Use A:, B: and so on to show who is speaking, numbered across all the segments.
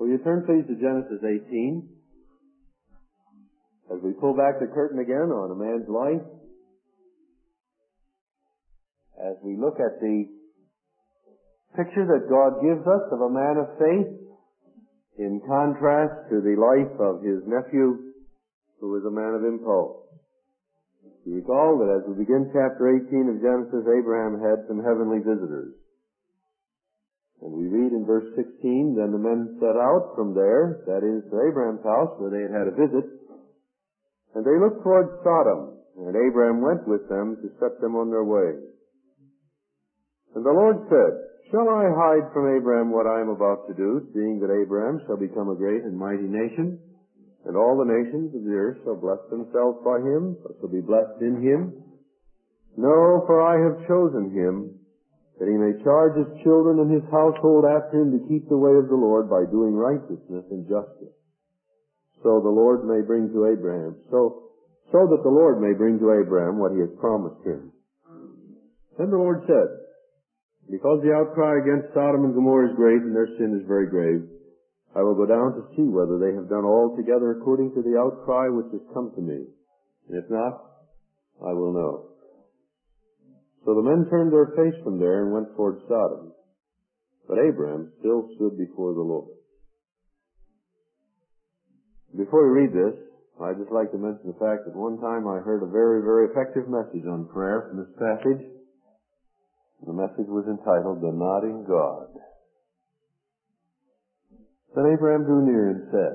A: Will you turn please to Genesis 18? As we pull back the curtain again on a man's life, as we look at the picture that God gives us of a man of faith in contrast to the life of his nephew who was a man of impulse. You recall that as we begin chapter 18 of Genesis, Abraham had some heavenly visitors. And we read in verse 16, then the men set out from there, that is, to Abraham's house, where they had had a visit, and they looked toward Sodom, and Abraham went with them to set them on their way. And the Lord said, shall I hide from Abraham what I am about to do, seeing that Abraham shall become a great and mighty nation, and all the nations of the earth shall bless themselves by him, or shall be blessed in him? No, for I have chosen him, that he may charge his children and his household after him to keep the way of the Lord by doing righteousness and justice. So the Lord may bring to Abraham, so that the Lord may bring to Abraham what he has promised him. Then the Lord said, because the outcry against Sodom and Gomorrah is great and their sin is very grave, I will go down to see whether they have done altogether according to the outcry which has come to me. And if not, I will know. So the men turned their face from there and went toward Sodom. But Abraham still stood before the Lord. Before we read this, I'd just like to mention the fact that one time I heard a very, very effective message on prayer from this passage. The message was entitled, The Nodding God. Then Abraham drew near and said,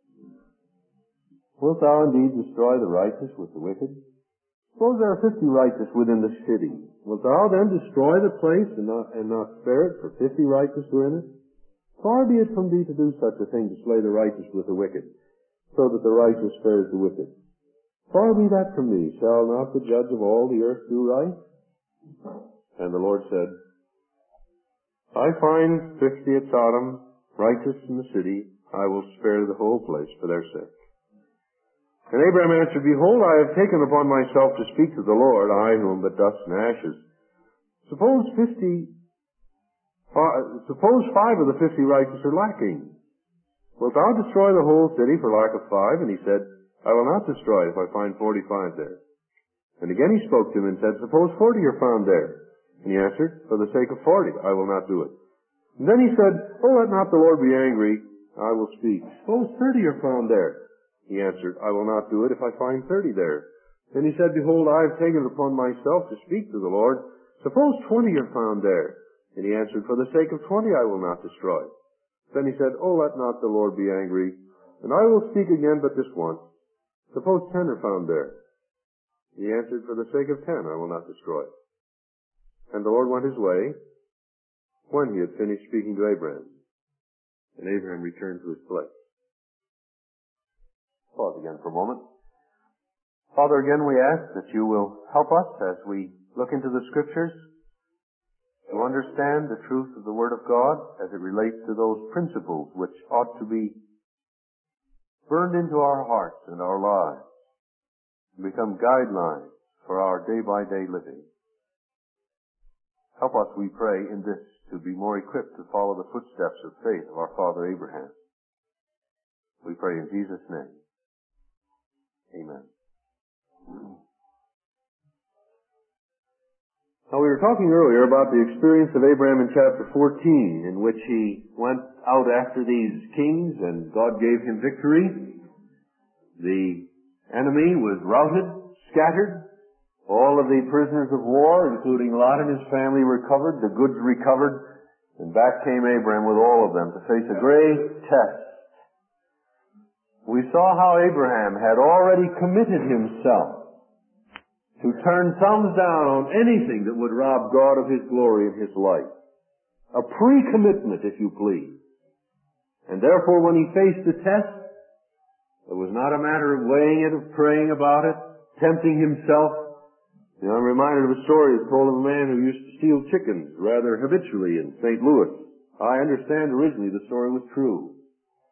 A: wilt thou indeed destroy the righteous with the wicked? Suppose there are 50 righteous within the city. Wilt thou then destroy the place and not spare it for 50 righteous who are in it? Far be it from thee to do such a thing, to slay the righteous with the wicked, so that the righteous spares the wicked. Far be that from thee. Shall not the judge of all the earth do right? And the Lord said, I find 50 at Sodom, righteous in the city. I will spare the whole place for their sake. And Abraham answered, behold, I have taken upon myself to speak to the Lord, I who am but dust and ashes. Suppose 5 of the 50 righteous are lacking. Wilt thou destroy the whole city for lack of 5? And he said, I will not destroy it if I find 45 there. And again he spoke to him and said, suppose 40 are found there. And he answered, for the sake of 40, I will not do it. And then he said, let not the Lord be angry, I will speak. Suppose 30 are found there. He answered, I will not do it if I find 30 there. Then he said, behold, I have taken it upon myself to speak to the Lord. Suppose 20 are found there. And he answered, for the sake of 20 I will not destroy. Then he said, let not the Lord be angry, and I will speak again but this once. Suppose 10 are found there. He answered, for the sake of 10 I will not destroy. And the Lord went his way when he had finished speaking to Abraham. And Abraham returned to his place. Pause again for a moment. Father, again we ask that you will help us as we look into the Scriptures to understand the truth of the Word of God as it relates to those principles which ought to be burned into our hearts and our lives and become guidelines for our day-by-day living. Help us, we pray, in this to be more equipped to follow the footsteps of faith of our father Abraham. We pray in Jesus' name. Amen. Now, we were talking earlier about the experience of Abraham in chapter 14, in which he went out after these kings and God gave him victory. The enemy was routed, scattered. All of the prisoners of war, including Lot and his family, recovered. The goods recovered. And back came Abraham with all of them to face a great test. We saw how Abraham had already committed himself to turn thumbs down on anything that would rob God of His glory in his life. A pre-commitment, if you please. And therefore, when he faced the test, it was not a matter of weighing it, of praying about it, tempting himself. You know, I'm reminded of a story that's told of a man who used to steal chickens rather habitually in St. Louis. I understand originally the story was true.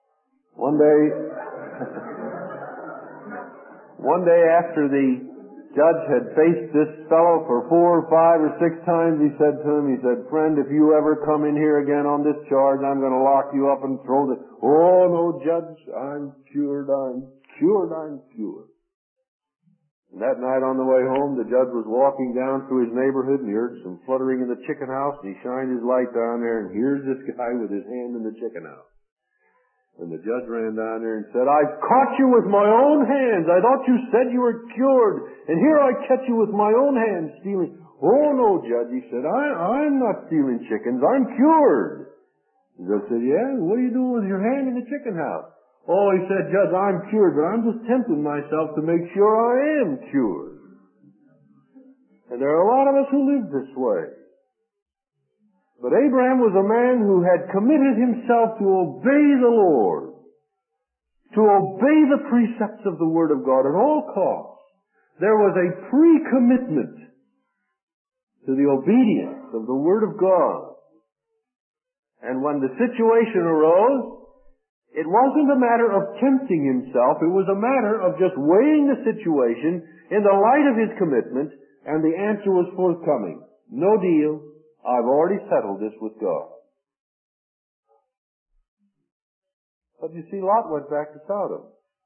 A: One day after the judge had faced this fellow for 4 or 5 or 6 times. He said to him, "Friend, if you ever come in here again on this charge, I'm going to lock you up and throw the..." "Oh, no, Judge, I'm cured, I'm cured, I'm cured." And that night on the way home, the judge was walking down through his neighborhood, and he heard some fluttering in the chicken house, and he shined his light down there, and here's this guy with his hand in the chicken house. And the judge ran down there and said, "I've caught you with my own hands. I thought you said you were cured, and here I catch you with my own hands stealing." "Oh, no, Judge," he said, I'm not stealing chickens. I'm cured." The judge said, "Yeah? What are you doing with your hand in the chicken house?" "Oh," he said, "Judge, I'm cured, but I'm just tempting myself to make sure I am cured." And there are a lot of us who live this way. But Abraham was a man who had committed himself to obey the Lord, to obey the precepts of the Word of God at all costs. There was a pre-commitment to the obedience of the Word of God. And when the situation arose, it wasn't a matter of tempting himself. It was a matter of just weighing the situation in the light of his commitment, and the answer was forthcoming. "No deal. I've already settled this with God." But you see, Lot went back to Sodom.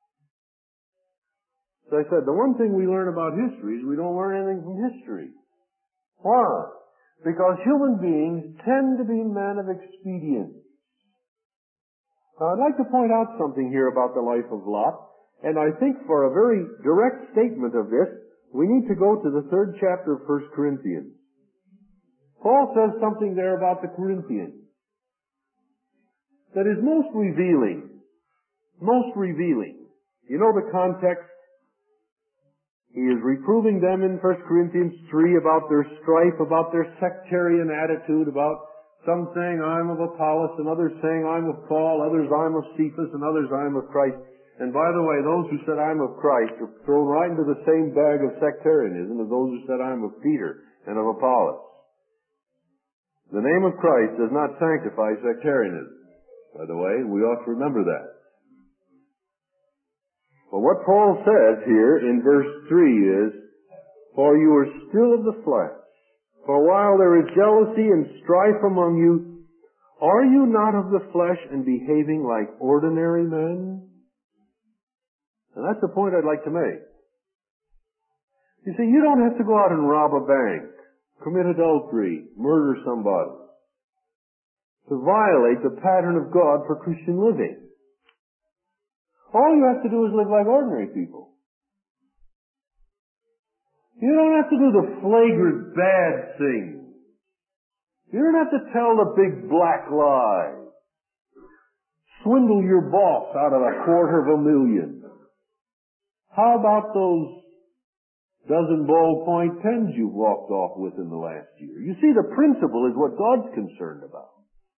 A: So I said, the one thing we learn about history is we don't learn anything from history. Why? Because human beings tend to be men of expedience. Now, I'd like to point out something here about the life of Lot, and I think for a very direct statement of this, we need to go to the 3rd chapter of 1 Corinthians. Paul says something there about the Corinthians that is most revealing. Most revealing. You know the context? He is reproving them in 1 Corinthians 3 about their strife, about their sectarian attitude, about some saying, "I'm of Apollos," and others saying, "I'm of Paul," others, "I'm of Cephas," and others, "I'm of Christ." And by the way, those who said, "I'm of Christ," are thrown right into the same bag of sectarianism as those who said, "I'm of Peter," and of Apollos. The name of Christ does not sanctify sectarianism, by the way, and we ought to remember that. But what Paul says here in verse 3 is, "For you are still of the flesh. For while there is jealousy and strife among you, are you not of the flesh and behaving like ordinary men?" And that's the point I'd like to make. You see, you don't have to go out and rob a bank, commit adultery, murder somebody, to violate the pattern of God for Christian living. All you have to do is live like ordinary people. You don't have to do the flagrant bad things. You don't have to tell the big black lie. Swindle your boss out of $250,000. How about those dozen ballpoint pens you've walked off with in the last year? You see, the principle is what God's concerned about.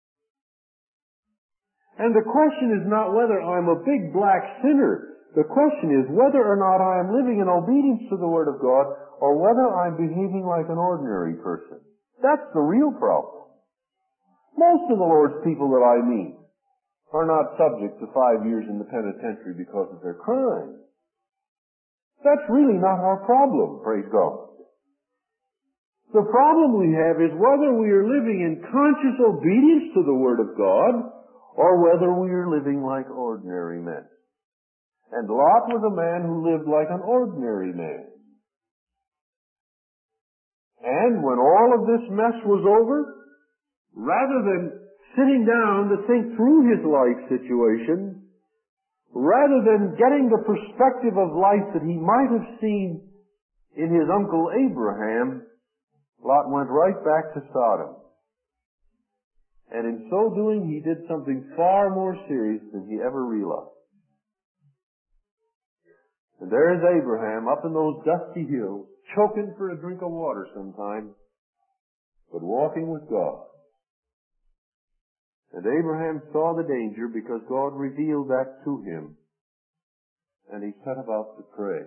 A: And the question is not whether I'm a big black sinner. The question is whether or not I am living in obedience to the Word of God, or whether I'm behaving like an ordinary person. That's the real problem. Most of the Lord's people that I meet are not subject to 5 years in the penitentiary because of their crimes. That's really not our problem, praise God. The problem we have is whether we are living in conscious obedience to the Word of God, or whether we are living like ordinary men. And Lot was a man who lived like an ordinary man. And when all of this mess was over, rather than sitting down to think through his life situation, rather than getting the perspective of life that he might have seen in his uncle Abraham, Lot went right back to Sodom. And in so doing, he did something far more serious than he ever realized. And there is Abraham up in those dusty hills, choking for a drink of water sometimes, but walking with God. And Abraham saw the danger because God revealed that to him, and he set about to pray.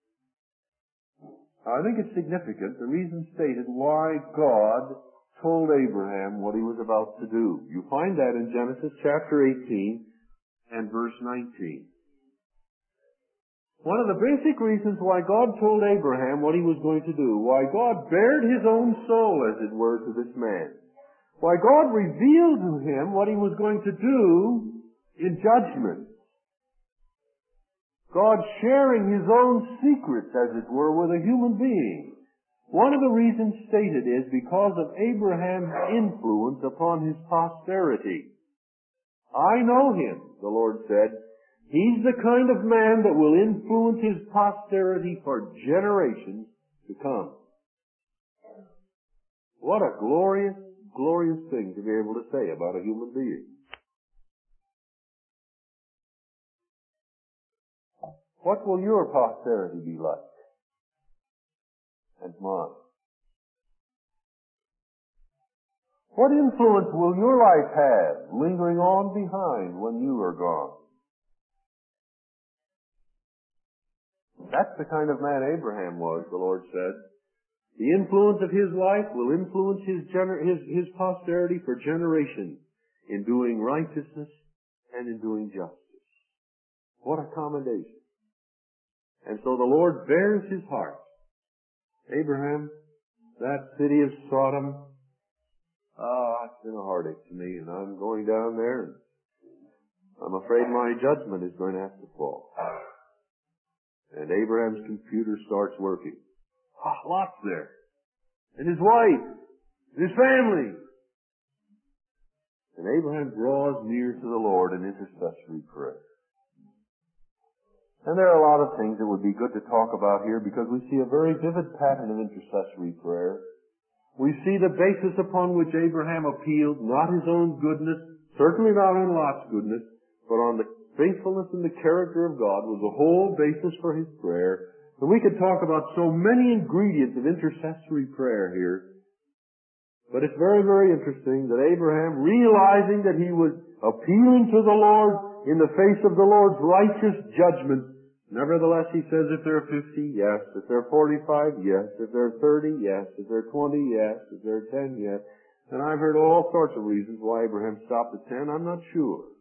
A: Now, I think it's significant, the reason stated why God told Abraham what he was about to do. You find that in Genesis chapter 18 and verse 19. One of the basic reasons why God told Abraham what he was going to do, why God bared his own soul, as it were, to this man, why God revealed to him what he was going to do in judgment, God sharing his own secrets, as it were, with a human being. One of the reasons stated is because of Abraham's influence upon his posterity. I know him, the Lord said. He's the kind of man that will influence his posterity for generations to come. What a glorious, glorious thing to be able to say about a human being. What will your posterity be like? And mine. What influence will your life have lingering on behind when you are gone? That's the kind of man Abraham was, the Lord said. The influence of his life will influence his posterity for generations in doing righteousness and in doing justice. What a commendation. And so the Lord bears his heart. Abraham, that city of Sodom, it's been a heartache to me, and I'm going down there, and I'm afraid my judgment is going to have to fall. And Abraham's computer starts working. Lot's there. And his wife. And his family. And Abraham draws near to the Lord in intercessory prayer. And there are a lot of things that would be good to talk about here because we see a very vivid pattern of intercessory prayer. We see the basis upon which Abraham appealed, not his own goodness, certainly not on Lot's goodness, but on the faithfulness and the character of God was the whole basis for his prayer. And we could talk about so many ingredients of intercessory prayer here. But it's very, very interesting that Abraham, realizing that he was appealing to the Lord in the face of the Lord's righteous judgment, nevertheless he says, if there are 50, yes. If there are 45, yes. If there are 30, yes. If there are 20, yes. If there are 10, yes. And I've heard all sorts of reasons why Abraham stopped at 10. I'm not sure.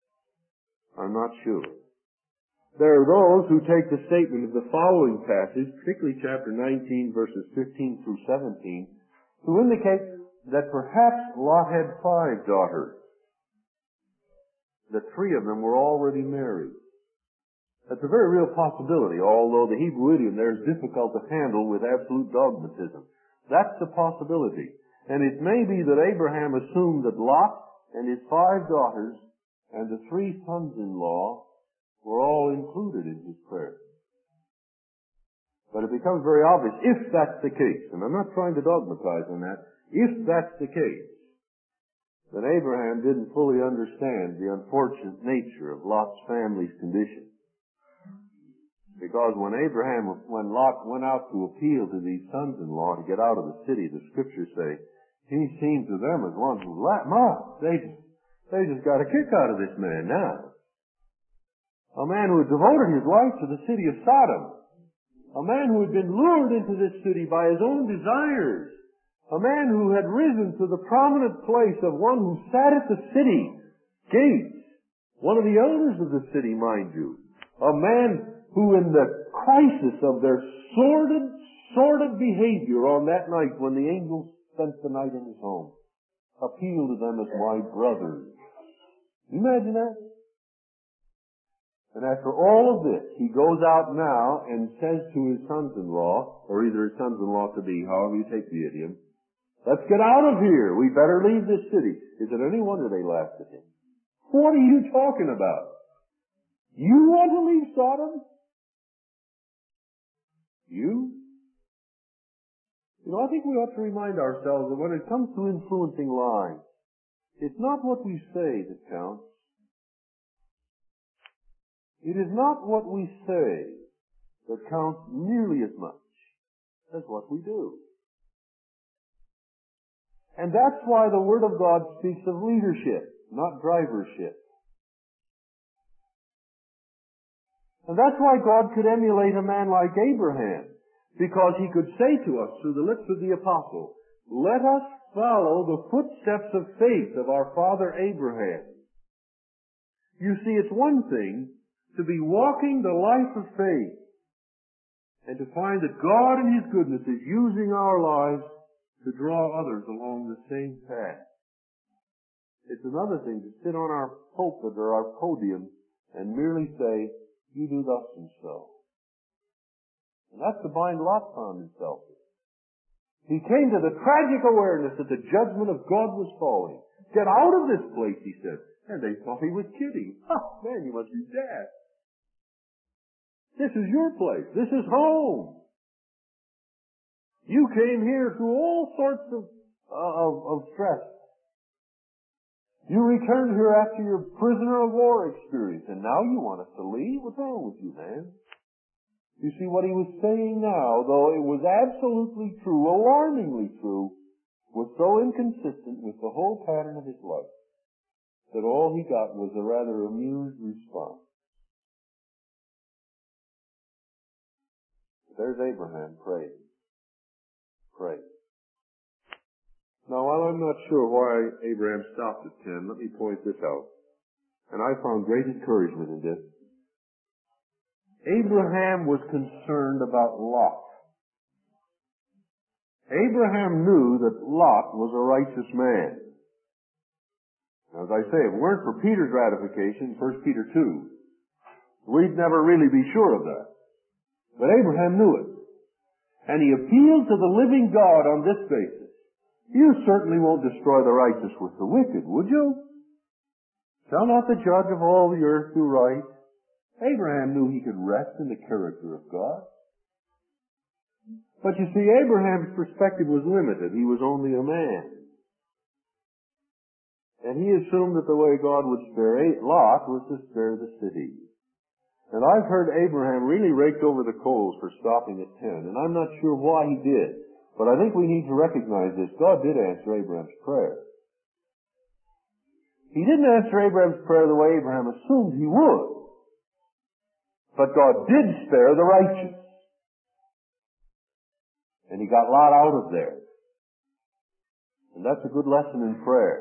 A: There are those who take the statement of the following passage, particularly chapter 19, verses 15 through 17, to indicate that perhaps Lot had 5 daughters, that 3 of them were already married. That's a very real possibility, although the Hebrew idiom there is difficult to handle with absolute dogmatism. That's a possibility. And it may be that Abraham assumed that Lot and his 5 daughters and the 3 sons-in-law were all included in his prayer. But it becomes very obvious, if that's the case, and I'm not trying to dogmatize on that, if that's the case, then Abraham didn't fully understand the unfortunate nature of Lot's family's condition. Because when Lot went out to appeal to these sons-in-law to get out of the city, the scriptures say, he seemed to them as one who they just got a kick out of this man now. A man who had devoted his life to the city of Sodom. A man who had been lured into this city by his own desires. A man who had risen to the prominent place of one who sat at the city gates. One of the elders of the city, mind you. A man who in the crisis of their sordid behavior on that night when the angels spent the night in his home, appealed to them as my brothers. Imagine that? And after all of this, he goes out now and says to his sons-in-law, or either his sons-in-law-to-be, however you take the idiom, let's get out of here. We better leave this city. Is it any wonder they laughed at him? What are you talking about? You want to leave Sodom? You? I think we ought to remind ourselves that when it comes to influencing lives, it's not what we say that counts. It is not what we say that counts nearly as much as what we do. And that's why the Word of God speaks of leadership, not drivership. And that's why God could emulate a man like Abraham, because he could say to us through the lips of the apostle, let us follow the footsteps of faith of our father Abraham. You see, it's one thing to be walking the life of faith and to find that God in His goodness is using our lives to draw others along the same path. It's another thing to sit on our pulpit or our podium and merely say, you do thus and so. And that's the bind Lot found himself in. He came to the tragic awareness that the judgment of God was falling. Get out of this place, he said. And they thought he was kidding. Oh, man, you must be dead. This is your place. This is home. You came here through all sorts of stress. You returned here after your prisoner of war experience, and now you want us to leave? What's wrong with you, man? You see, what he was saying now, though it was absolutely true, alarmingly true, was so inconsistent with the whole pattern of his life that all he got was a rather amused response. There's Abraham praying. Pray. Now, while I'm not sure why Abraham stopped at 10, let me point this out. And I found great encouragement in this. Abraham was concerned about Lot. Abraham knew that Lot was a righteous man. Now, as I say, if it weren't for Peter's ratification, 1 Peter 2, we'd never really be sure of that. But Abraham knew it. And he appealed to the living God on this basis. You certainly won't destroy the righteous with the wicked, would you? Shall not the judge of all the earth do right? Abraham knew he could rest in the character of God. But you see, Abraham's perspective was limited. He was only a man. And he assumed that the way God would spare Lot was to spare the city. And I've heard Abraham really raked over the coals for stopping at 10, and I'm not sure why he did. But I think we need to recognize this. God did answer Abraham's prayer. He didn't answer Abraham's prayer the way Abraham assumed he would. But God did spare the righteous. And he got Lot out of there. And that's a good lesson in prayer.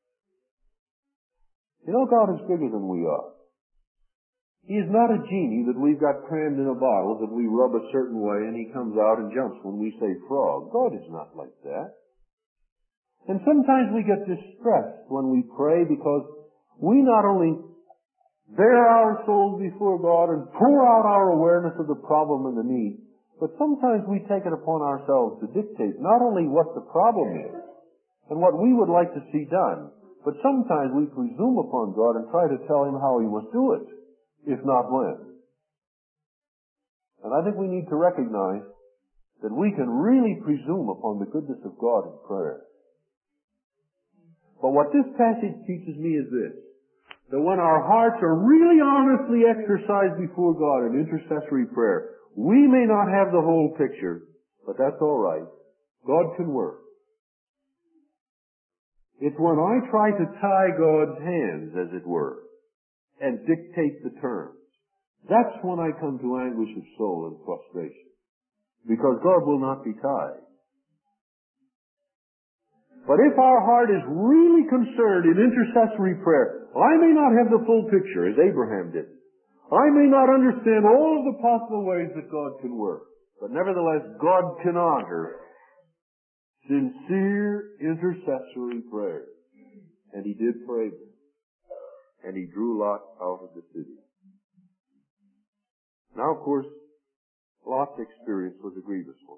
A: You know, God is bigger than we are. He is not a genie that we've got crammed in a bottle that we rub a certain way and he comes out and jumps when we say frog. God is not like that. And sometimes we get distressed when we pray because we not only bare our souls before God and pour out our awareness of the problem and the need, but sometimes we take it upon ourselves to dictate not only what the problem is and what we would like to see done, but sometimes we presume upon God and try to tell Him how He must do it, if not when. And I think we need to recognize that we can really presume upon the goodness of God in prayer. But what this passage teaches me is this, that when our hearts are really honestly exercised before God in intercessory prayer, we may not have the whole picture, but that's all right. God can work. It's when I try to tie God's hands, as it were, and dictate the terms. That's when I come to anguish of soul and frustration. Because God will not be tied. But if our heart is really concerned in intercessory prayer, I may not have the full picture, as Abraham did. I may not understand all of the possible ways that God can work. But nevertheless, God can honor sincere intercessory prayer. And He did for Abraham. And He drew Lot out of the city. Now, of course, Lot's experience was a grievous one.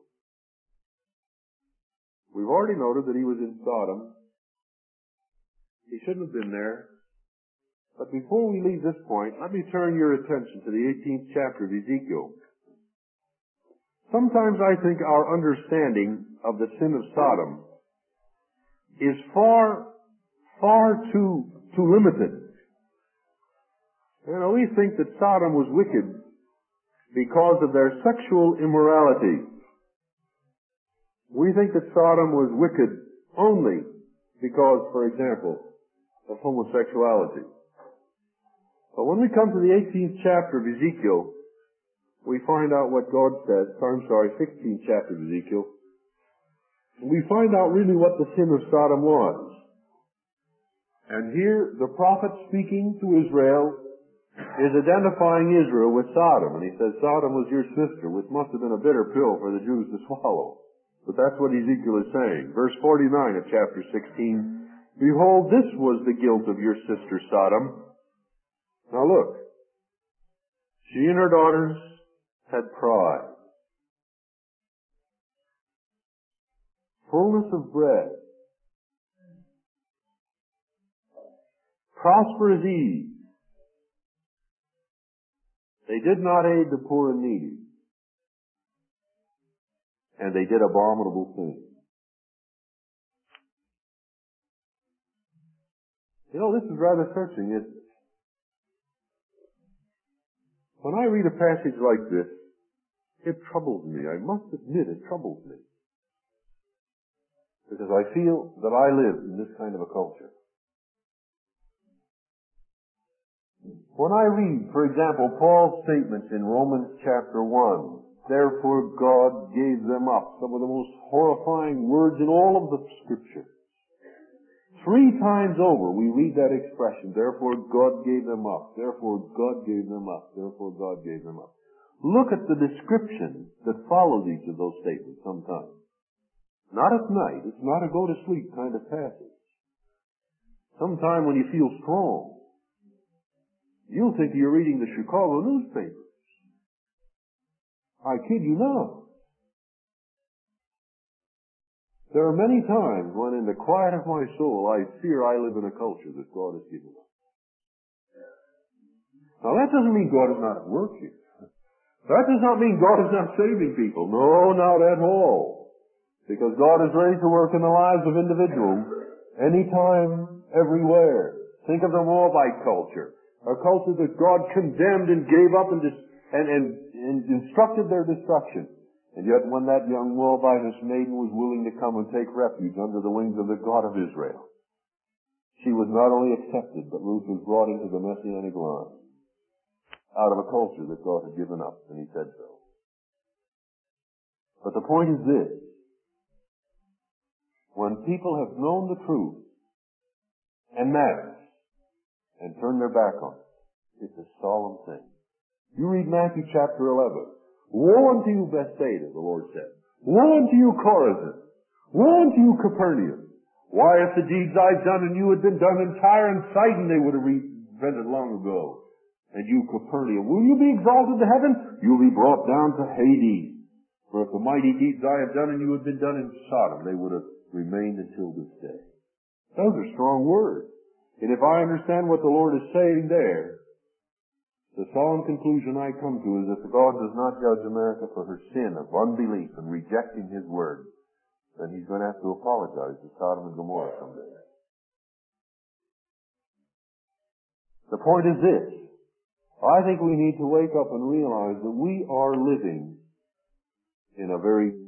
A: We've already noted that he was in Sodom. He shouldn't have been there. But before we leave this point, let me turn your attention to the 18th chapter of Ezekiel. Sometimes I think our understanding of the sin of Sodom is far too limited. You know, we think that Sodom was wicked because of their sexual immorality. We think that Sodom was wicked only because, for example, of homosexuality. But when we come to the 18th chapter of Ezekiel, we find out what God says. 16th chapter of Ezekiel. We find out really what the sin of Sodom was. And here, the prophet speaking to Israel is identifying Israel with Sodom. And he says Sodom was your sister, which must have been a bitter pill for the Jews to swallow. But that's what Ezekiel is saying. Verse 49 of chapter 16, behold, this was the guilt of your sister Sodom. Now look, she and her daughters had pride, fullness of bread, prosperous ease. They did not aid the poor and needy, and they did abominable things. You know, this is rather searching, isn't it? When I read a passage like this, it troubles me. I must admit it troubles me. Because I feel that I live in this kind of a culture. When I read, for example, Paul's statements in Romans chapter 1, therefore God gave them up, some of the most horrifying words in all of the Scripture. 3 times over we read that expression, therefore God gave them up, therefore God gave them up, therefore God gave them up. Look at the description that follows each of those statements sometimes. Not at night, it's not a go-to-sleep kind of passage. Sometime when you feel strong, you'll think you're reading the Chicago newspaper. I kid you not. There are many times when in the quiet of my soul I fear I live in a culture that God has given us. Now that doesn't mean God is not at work here. That does not mean God is not saving people. No, not at all. Because God is ready to work in the lives of individuals anytime, everywhere. Think of the Moabite culture. A culture that God condemned and gave up and instructed their destruction. And yet when that young Moabitess maiden was willing to come and take refuge under the wings of the God of Israel, she was not only accepted, but Ruth was brought into the Messianic line out of a culture that God had given up, and he said so. But the point is this. When people have known the truth en masse and turn their back on it, it's a solemn thing. You read Matthew chapter 11. Woe unto you, Bethsaida, the Lord said. Woe unto you, Chorazin. Woe unto you, Capernaum. Why, if the deeds I've done in you had been done in Tyre and Sidon, they would have repented long ago. And you, Capernaum, will you be exalted to heaven? You'll be brought down to Hades. For if the mighty deeds I have done in you had been done in Sodom, they would have remained until this day. Those are strong words. And if I understand what the Lord is saying there, the solemn conclusion I come to is that God does not judge America for her sin of unbelief and rejecting His Word, then He's going to have to apologize to Sodom and Gomorrah someday. The point is this. I think we need to wake up and realize that we are living in a very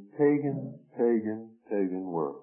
A: pagan world.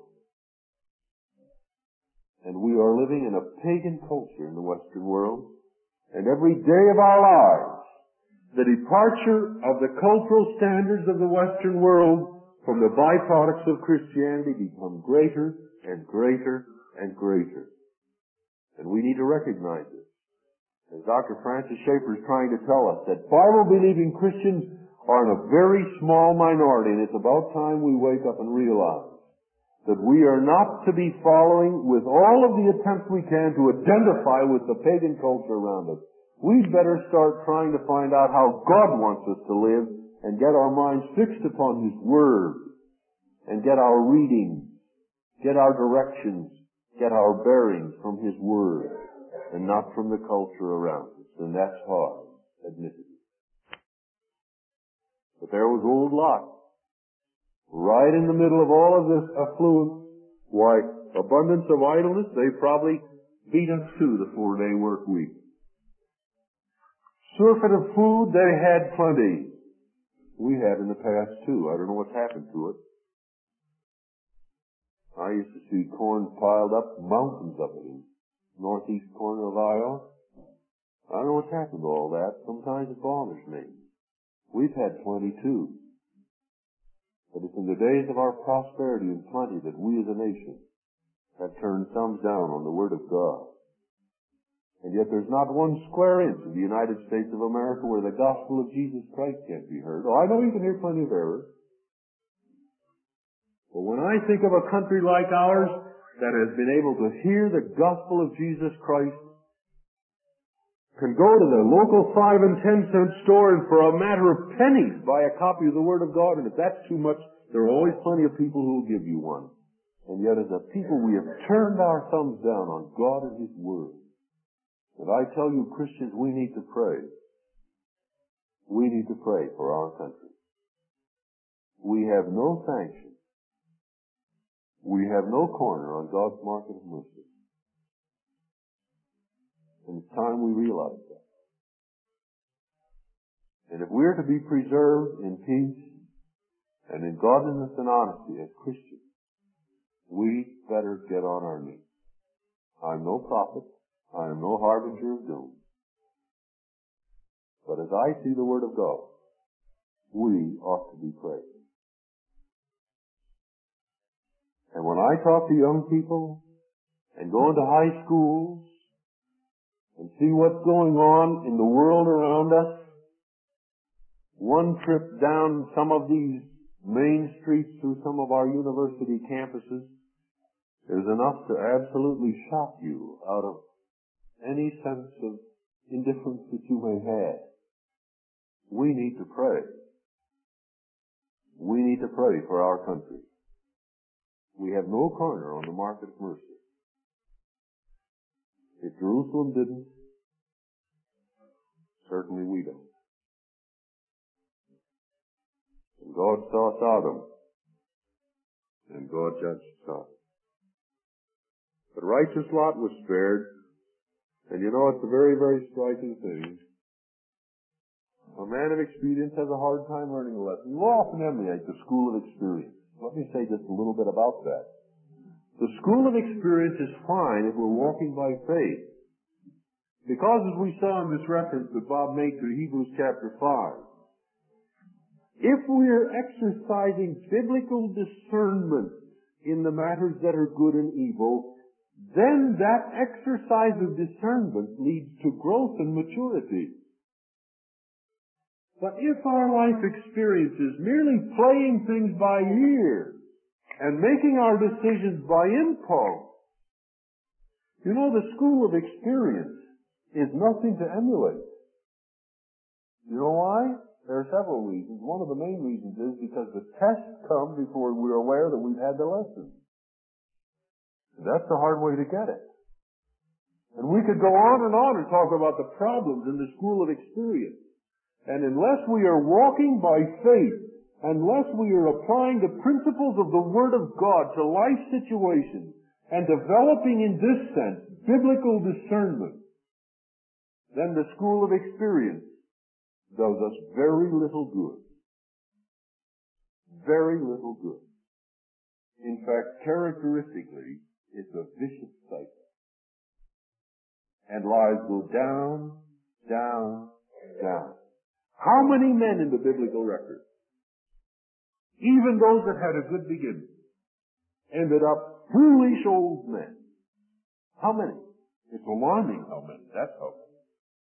A: And we are living in a pagan culture in the Western world. And every day of our lives, the departure of the cultural standards of the Western world from the byproducts of Christianity become greater and greater and greater. And we need to recognize this. As Dr. Francis Schaeffer is trying to tell us, that Bible-believing Christians are in a very small minority, and it's about time we wake up and realize that we are not to be following with all of the attempts we can to identify with the pagan culture around us. We'd better start trying to find out how God wants us to live and get our minds fixed upon His Word and get our readings, get our directions, get our bearings from His Word and not from the culture around us. And that's hard, admittedly. But there was old Lot. Right in the middle of all of this affluence, why, abundance of idleness, they probably beat us to the 4-day work week. Surfeit of food, they had plenty. We had in the past too. I don't know what's happened to it. I used to see corn piled up, mountains of it in northeast corner of Iowa. I don't know what's happened to all that. Sometimes it bothers me. We've had plenty too. But it's in the days of our prosperity and plenty that we as a nation have turned thumbs down on the Word of God. And yet there's not one square inch of the United States of America where the gospel of Jesus Christ can't be heard. Oh, I know you can hear plenty of error. But when I think of a country like ours that has been able to hear the gospel of Jesus Christ, can go to the local 5 and 10 cent store and for a matter of pennies buy a copy of the Word of God, and if that's too much, there are always plenty of people who will give you one. And yet as a people we have turned our thumbs down on God and His Word. And I tell you, Christians, we need to pray. We need to pray for our country. We have no sanction. We have no corner on God's market of mercy. And it's time we realize that. And if we're to be preserved in peace and in godliness and honesty as Christians, we better get on our knees. I'm no prophet. I am no harbinger of doom. But as I see the Word of God, we ought to be praying. And when I talk to young people and go into high schools and see what's going on in the world around us, one trip down some of these main streets through some of our university campuses is enough to absolutely shock you out of any sense of indifference that you may have. We need to pray. We need to pray for our country. We have no corner on the market of mercy. If Jerusalem didn't, certainly we don't. And God saw Sodom, and God judged Sodom. But righteous Lot was spared. And you know, it's a very, very striking thing. A man of experience has a hard time learning a lesson. You often emulate the school of experience. Let me say just a little bit about that. The school of experience is fine if we're walking by faith. Because as we saw in this reference that Bob made to Hebrews chapter 5, if we're exercising biblical discernment in the matters that are good and evil, then that exercise of discernment leads to growth and maturity. But if our life experience is merely playing things by ear and making our decisions by impulse, you know, the school of experience is nothing to emulate. You know why? There are several reasons. One of the main reasons is because the tests come before we're aware that we've had the lesson. That's the hard way to get it. And we could go on and talk about the problems in the school of experience. And unless we are walking by faith, unless we are applying the principles of the Word of God to life situations and developing in this sense biblical discernment, then the school of experience does us very little good. Very little good. In fact, characteristically, it's a vicious cycle. And lives go down, down, down. How many men in the biblical record, even those that had a good beginning, ended up foolish old men? How many? It's alarming how many. That's how many.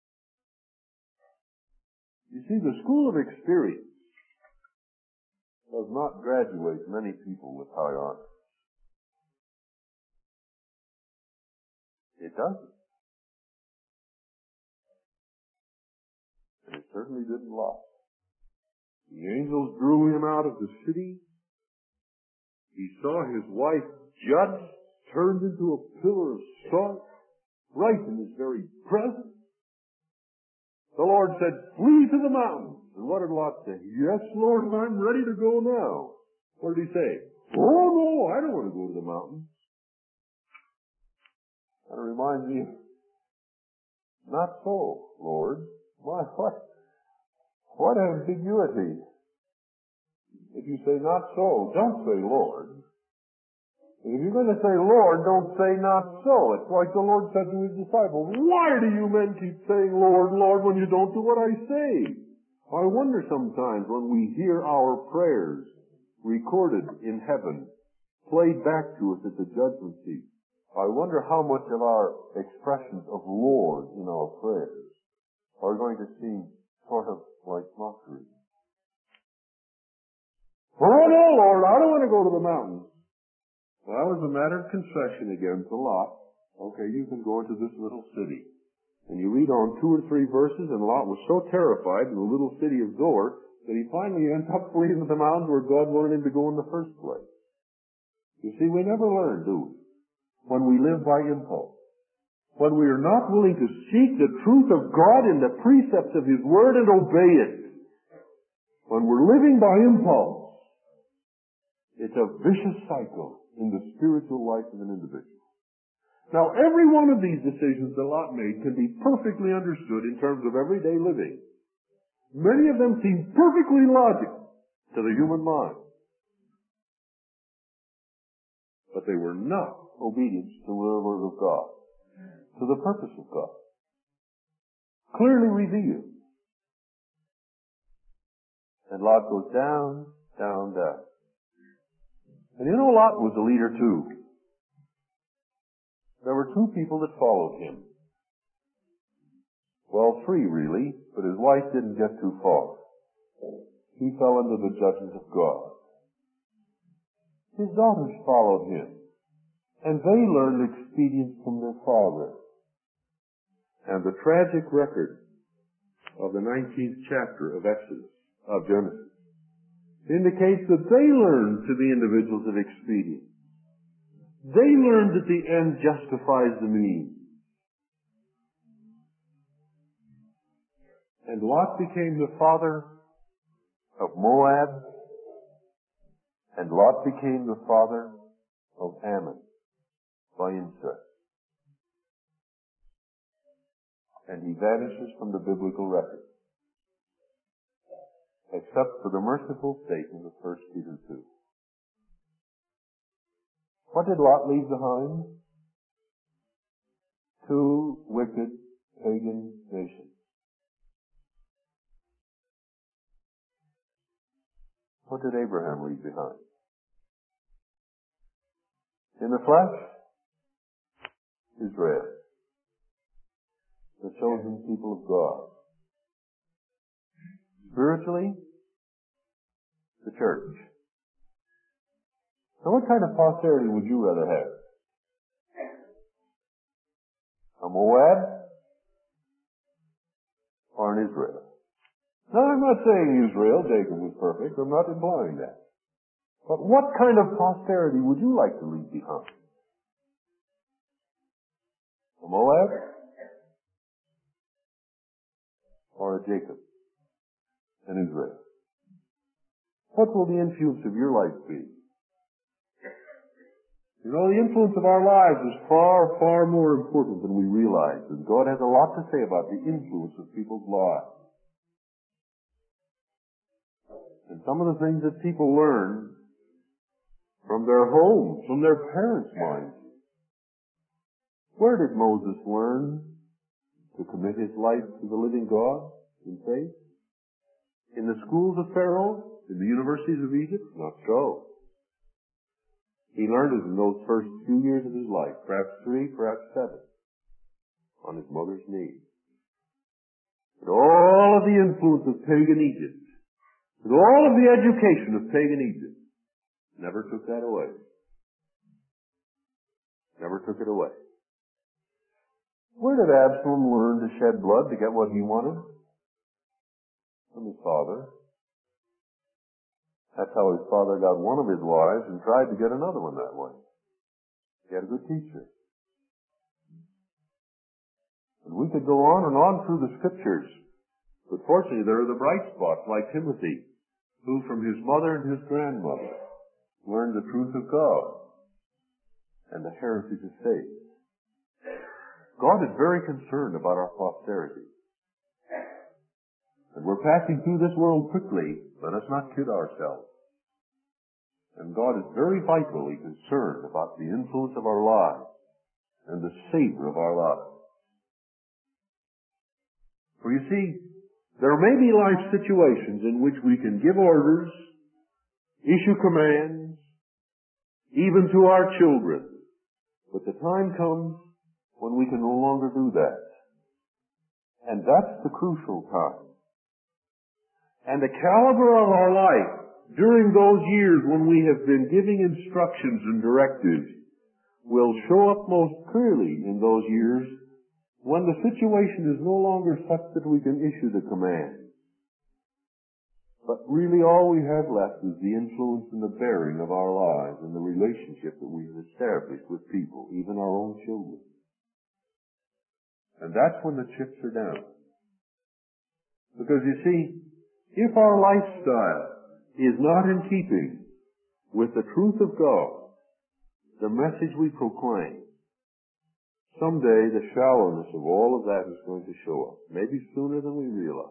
A: You see, the school of experience does not graduate many people with high honors. It doesn't. And it certainly didn't Lot. The angels drew him out of the city. He saw his wife judged, turned into a pillar of salt, right in his very presence. The Lord said, "Flee to the mountains." And what did Lot say? "Yes, Lord, I'm ready to go now." What did he say? "Oh, no, I don't want to go to the mountains." That reminds me, not so, Lord. My, what ambiguity. If you say not so, don't say Lord. And if you're going to say Lord, don't say not so. It's like the Lord said to His disciples, "Why do you men keep saying Lord, Lord, when you don't do what I say?" I wonder sometimes when we hear our prayers recorded in heaven, played back to us at the judgment seat,
B: I wonder how much of our expressions of Lord in our prayers are going to seem sort of like mockery. Oh no, Lord, I don't want to go to the mountains. Well, as a matter of concession again to Lot, okay, you can go into this little city. And you read on 2 or 3 verses, and Lot was so terrified in the little city of Zoar that he finally ends up fleeing to the mountains where God wanted him to go in the first place. You see, we never learn, do we? When we live by impulse. When we are not willing to seek the truth of God in the precepts of His Word and obey it. When we're living by impulse, it's a vicious cycle in the spiritual life of an individual. Now, every one of these decisions that Lot made can be perfectly understood in terms of everyday living. Many of them seem perfectly logical to the human mind. But they were not obedience to the Word of God, to the purpose of God. Clearly revealed. And Lot goes down, down, down. And you know, Lot was a leader too. There were 2 people that followed him. Well, 3 really, but his wife didn't get too far. He fell under the judgment of God. His daughters followed him, and they learned expedience from their father. And the tragic record of the 19th chapter of Genesis, indicates that they learned to be individuals of expedience. They learned that the end justifies the means. And Lot became the father of Moab, and Lot became the father of Ammon by incest. And he vanishes from the biblical record, except for the merciful statement of 1 Peter 2. What did Lot leave behind? 2 wicked pagan nations. What did Abraham leave behind? In the flesh, Israel, the chosen people of God. Spiritually, the church. So what kind of posterity would you rather have? A Moab or an Israel? Now, I'm not saying Israel, Jacob was perfect. I'm not implying that. But what kind of posterity would you like to leave behind? A Moab or a Jacob? An Israel? What will the influence of your life be? You know, the influence of our lives is far, far more important than we realize. And God has a lot to say about the influence of people's lives. And some of the things that people learn from their homes, from their parents' minds. Where did Moses learn to commit his life to the living God in faith? In the schools of Pharaoh? In the universities of Egypt? Not so. He learned it in those first few years of his life, perhaps 3, perhaps 7, on his mother's knee. And all of the influence of pagan Egypt, and all of the education of pagan Egypt, never took that away. Never took it away. Where did Absalom learn to shed blood to get what he wanted? From his father. That's how his father got one of his wives and tried to get another one that way. He had a good teacher. And we could go on and on through the scriptures. But fortunately there are the bright spots like Timothy, who from his mother and his grandmother learned the truth of God and the heritage of faith. God is very concerned about our posterity. And we're passing through this world quickly. Let us not kid ourselves. And God is very vitally concerned about the influence of our lives and the savor of our lives. For you see, there may be life situations in which we can give orders, issue commands, even to our children, But the time comes when we can no longer do that. And that's the crucial time. And the caliber of our life during those years when we have been giving instructions and directives will show up most clearly in those years when the situation is no longer such that we can issue the command. But really all we have left is the influence and the bearing of our lives and the relationship that we've established with people, even our own children. And that's when the chips are down. Because you see, if our lifestyle is not in keeping with the truth of God, the message we proclaim, someday the shallowness of all of that is going to show up, maybe sooner than we realize.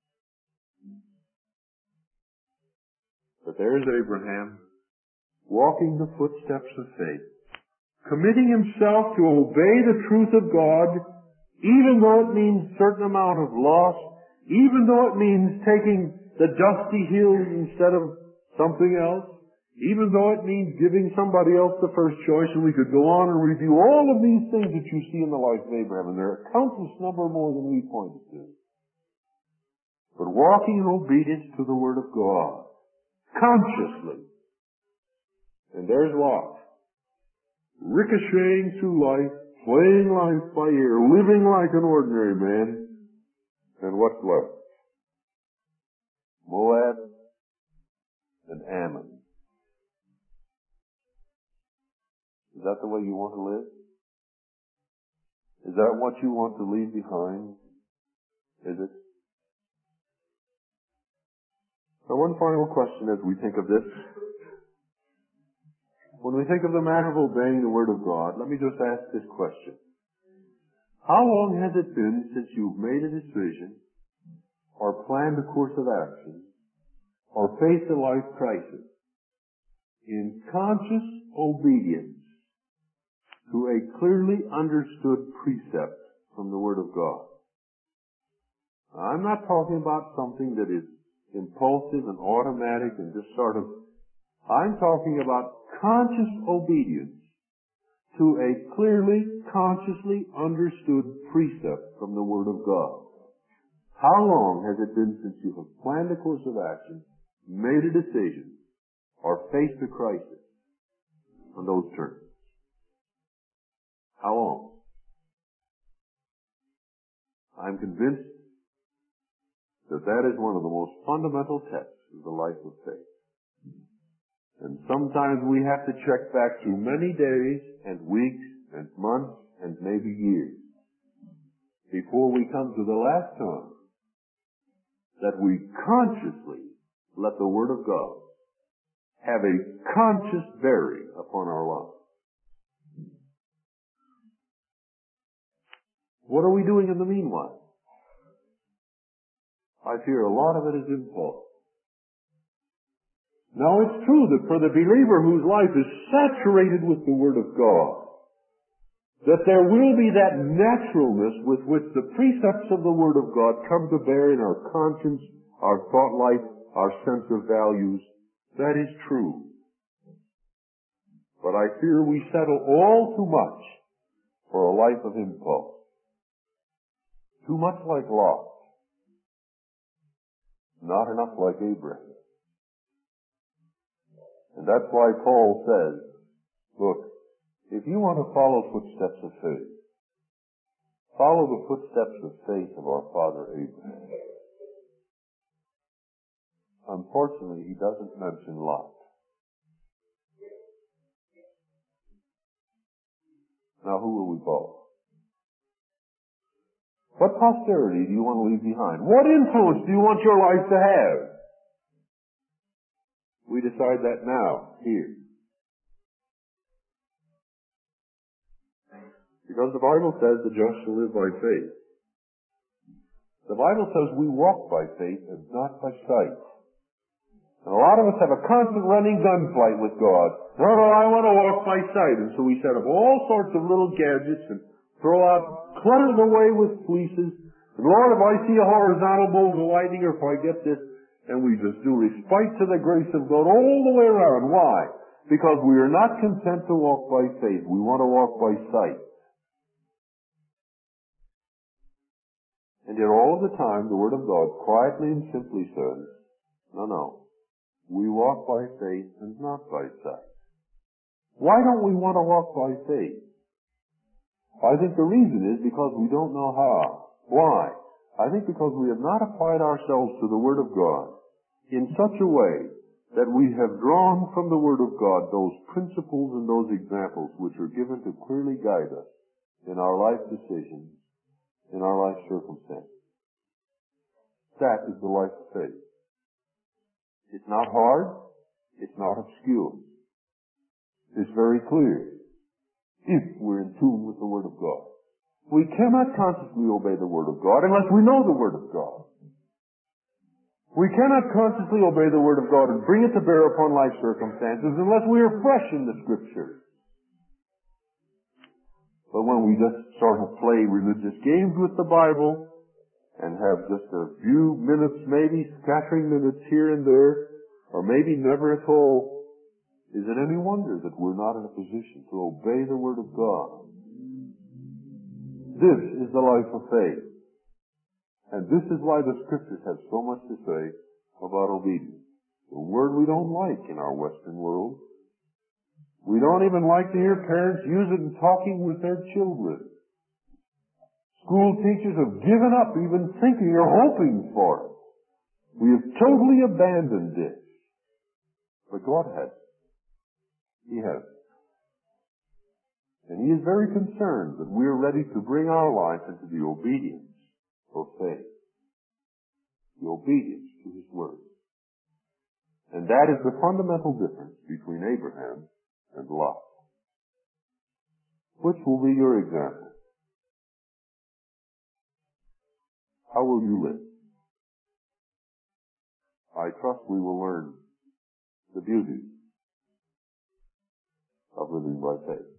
B: But there's Abraham, walking the footsteps of faith, committing himself to obey the truth of God, even though it means a certain amount of loss, even though it means taking the dusty hills instead of something else, even though it means giving somebody else the first choice. And we could go on and review all of these things that you see in the life of Abraham, and there are a countless number more than we pointed to. But walking in obedience to the Word of God, consciously. And there's Lot, ricocheting through life, playing life by ear, living like an ordinary man. And what's left? Moab and Ammon. Is that the way you want to live? Is that what you want to leave behind? Is it? Now, one final question as we think of this. When we think of the matter of obeying the Word of God, let me just ask this question. How long has it been since you've made a decision, or planned a course of action, or faced a life crisis in conscious obedience to a clearly understood precept from the Word of God? I'm not talking about something that is impulsive and automatic and just sort of, I'm talking about conscious obedience to a clearly, consciously understood precept from the Word of God. How long has it been since you have planned a course of action, made a decision, or faced a crisis on those terms? How long? I'm convinced that is one of the most fundamental tests of the life of faith. And sometimes we have to check back through many days and weeks and months and maybe years before we come to the last time that we consciously let the Word of God have a conscious bearing upon our lives. What are we doing in the meanwhile? I fear a lot of it is impulse. Now, it's true that for the believer whose life is saturated with the Word of God, that there will be that naturalness with which the precepts of the Word of God come to bear in our conscience, our thought life, our sense of values. That is true. But I fear we settle all too much for a life of impulse. Too much like Lot. Not enough like Abraham. And that's why Paul says, look, if you want to follow footsteps of faith, follow the footsteps of faith of our father Abraham. Unfortunately, he doesn't mention Lot. Now, who will we follow? What posterity do you want to leave behind? What influence do you want your life to have? We decide that now, here. Because the Bible says the just shall live by faith. The Bible says we walk by faith and not by sight. And a lot of us have a constant running gunfight with God. No, I want to walk by sight. And so we set up all sorts of little gadgets and throw out, clutter the way with fleeces. And Lord, if I see a horizontal bolt of lightning, or if I get this, and we just do respite to the grace of God all the way around. Why? Because we are not content to walk by faith. We want to walk by sight. And yet all of the time, the Word of God quietly and simply says, no. We walk by faith and not by sight. Why don't we want to walk by faith? I think the reason is because we don't know how. Why? I think because we have not applied ourselves to the Word of God in such a way that we have drawn from the Word of God those principles and those examples which are given to clearly guide us in our life decisions, in our life circumstances. That is the life of faith. It's not hard. It's not obscure. It's very clear if we're in tune with the Word of God. We cannot consciously obey the Word of God unless we know the Word of God. We cannot consciously obey the Word of God and bring it to bear upon life circumstances unless we are fresh in the Scriptures. But when we just sort of play religious games with the Bible and have just a few minutes, maybe scattering minutes here and there, or maybe never at all, is it any wonder that we're not in a position to obey the Word of God? This is the life of faith. And this is why the Scriptures have so much to say about obedience. A word we don't like in our Western world. We don't even like to hear parents use it in talking with their children. School teachers have given up even thinking or hoping for it. We have totally abandoned it. But God has. He has. And He is very concerned that we are ready to bring our life into the obedience of faith. The obedience to His Word. And that is the fundamental difference between Abraham and Lot. Which will be your example? How will you live? I trust we will learn the beauty of living by faith.